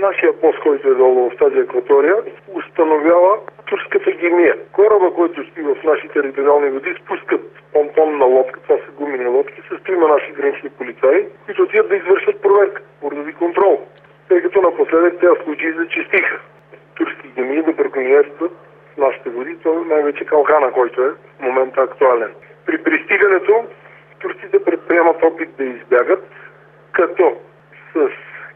нашия пост, който е долу в тази акватория, установява турската гемия. Кораба, който стои в нашите териториални води, спускат понтонна лодка, това са гумени лодки, с трима наши гранични полицаи, които отидат да извършат проверка, бордови контрол. Тъй като напоследък тези случаи зачистиха. Турски гемии да браконьерстват в нашите води, то най-вече калкана, който е в момента актуален. При пристигането турците предприемат опит да избягат, като с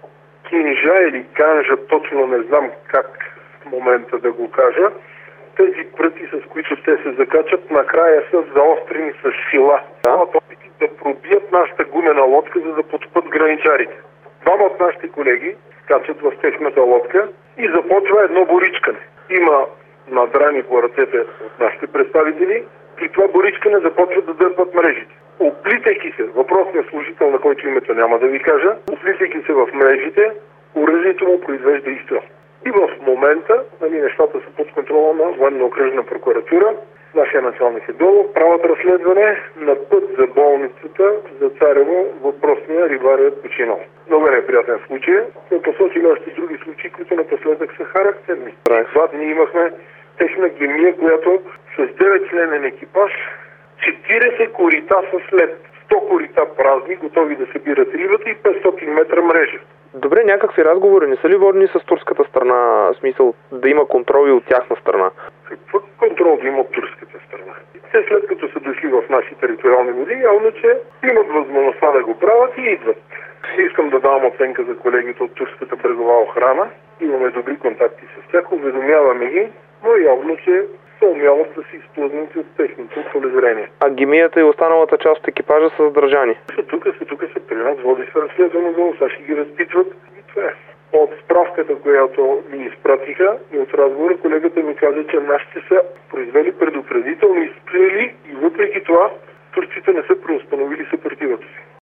кинжа или канжа, точно не знам как в момента да го кажа, тези пръти, с които те се закачат, накрая са заострени с сила. Дават опити да пробият нашата гумена лодка, за да потопят граничарите. Двама от нашите колеги качат в техната лодка и започва едно боричкане. Има надрани по ръцете от нашите представители, при това боричкане започват да дърпат мрежите. Оплитайки се, въпросният служител, на който името няма да ви кажа, оплитайки се в мрежите, оръжието му произвежда изстрел. И в момента нещата са под контрола на Военно-окръжна прокуратура. Нашия началник е долу, правят разследване на път за болницата за Царево, въпросния рибар е починал. Много неприятен случай, но посочили още други случаи, които напоследък са характерни. Това дни имахме техна гемия, която с 9-членен екипаж, 40 корита са след, 100 корита празни, готови да събират рибата и 500 метра мрежа. Добре, някакви разговори не са ли водени с турската страна, в смисъл да има контрол и от тяхна страна? Какво контрол да има от турската страна? Те след като са дошли в наши териториални води, явно, че имат възможността да го правят и идват. Искам да давам оценка за колегите от турската брегова охрана. Имаме добри контакти с тях, уведомяваме ги, но явно, че се умяват да си изплъзнати от техното полезрение. А гемията и останалата част от екипажа са задържани? Тук са при нас, води се разследване долу, сега ще ги разпитват и това е. От справката, която ми изпратиха и от разговора, колегата ми каза, че нашите са произвели предупредителни изстрели и въпреки това турците не са преустановили съпротивата си.